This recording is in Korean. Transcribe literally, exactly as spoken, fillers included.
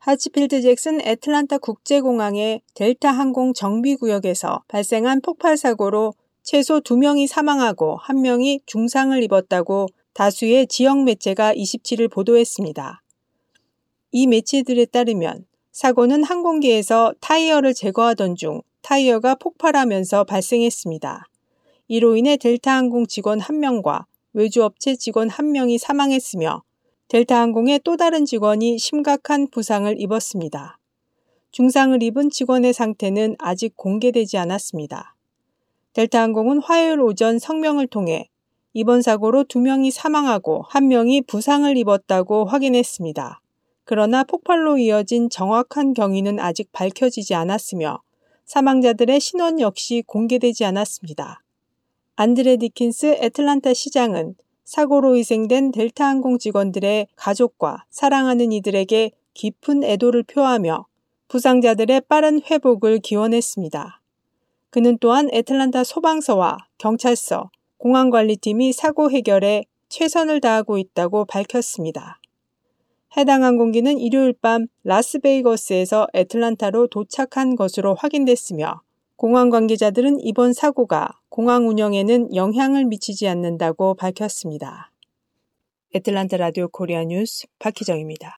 하츠필드 잭슨 애틀란타 국제공항의 델타 항공 정비구역에서 발생한 폭발 사고로 최소 두 명이 사망하고 한 명이 중상을 입었다고 다수의 지역 매체가 이십칠일 보도했습니다. 이 매체들에 따르면 사고는 항공기에서 타이어를 제거하던 중 타이어가 폭발하면서 발생했습니다. 이로 인해 델타항공 직원 한 명과 외주업체 직원 한 명이 사망했으며 델타항공의 또 다른 직원이 심각한 부상을 입었습니다. 중상을 입은 직원의 상태는 아직 공개되지 않았습니다. 델타항공은 화요일 오전 성명을 통해 이번 사고로 두 명이 사망하고 한 명이 부상을 입었다고 확인했습니다. 그러나 폭발로 이어진 정확한 경위는 아직 밝혀지지 않았으며 사망자들의 신원 역시 공개되지 않았습니다. 안드레 디킨스 애틀란타 시장은 사고로 희생된 델타항공 직원들의 가족과 사랑하는 이들에게 깊은 애도를 표하며 부상자들의 빠른 회복을 기원했습니다. 그는 또한 애틀란타 소방서와 경찰서, 공항관리팀이 사고 해결에 최선을 다하고 있다고 밝혔습니다. 해당 항공기는 일요일 밤 라스베이거스에서 애틀란타로 도착한 것으로 확인됐으며 공항 관계자들은 이번 사고가 공항 운영에는 영향을 미치지 않는다고 밝혔습니다. 애틀란타 라디오 코리아 뉴스 박희정입니다.